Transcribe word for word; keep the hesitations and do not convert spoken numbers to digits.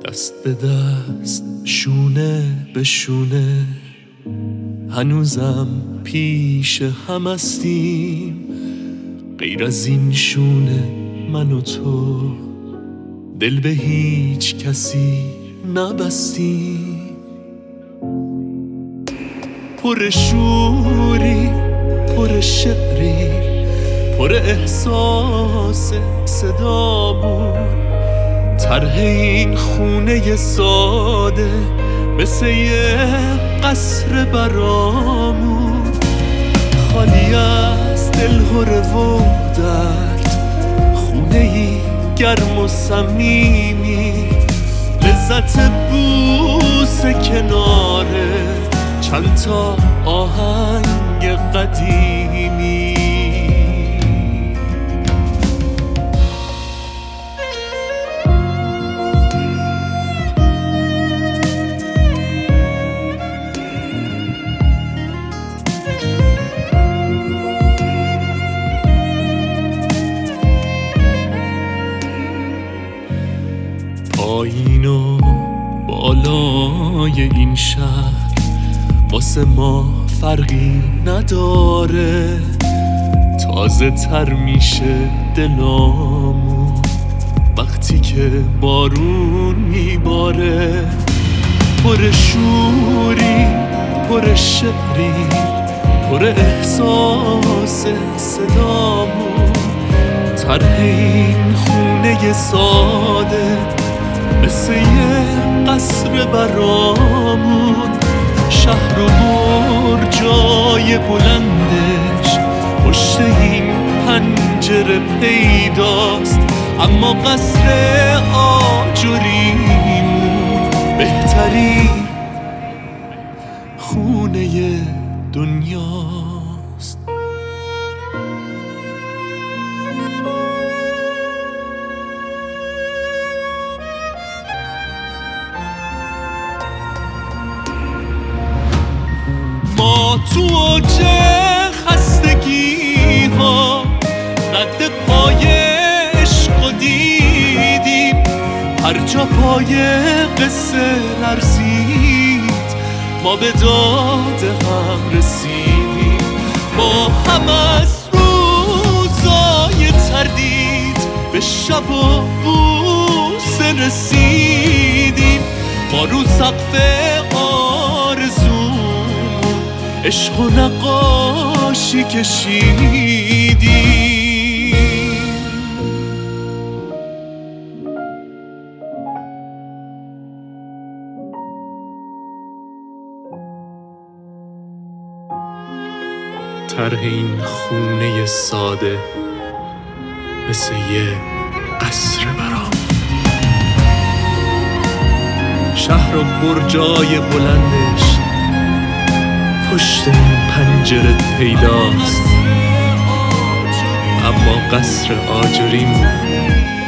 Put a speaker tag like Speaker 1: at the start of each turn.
Speaker 1: دست به دست، شونه به شونه، هنوزم پیش هم هستیم. غیر از این شونه من و تو دل به هیچ کسی نبستیم. پر شوری، پر شعری، پر احساس صدامون، طرح این خونه ساده مثل یه قصر برامون، خالی از دلهره و درد، خونه ای گرم و صمیمی، لذت بوس کناره چند تا آهنگ قدیمی. پایین و بالای این شهر واسه ما فرقی نداره، تازه تر میشه دلامون وقتی که بارون میباره. پر شوری، پر شعری، پر احساس صدامون، طرح این خونه ساده مثل یه قصر برامون، شهر و برجای بلندش پشت این پنجره پیداست، اما قصر آجریمون بهترین خونه دنیاست. ما تو اوج خستگی ها رد پای عشق و دیدیم، هر جا پای قصه لرزید ما به داد هم رسیدیم. ما هم از روزای تردید به شب و بوسه رسیدیم، ما رو سقف آرزو عشق و نقاشی کشیدیم. طرح این خونه ساده مثل یه قصر برام، شهر و برجای بلندش پشت این پنجره پیداست، اما قصر آجریم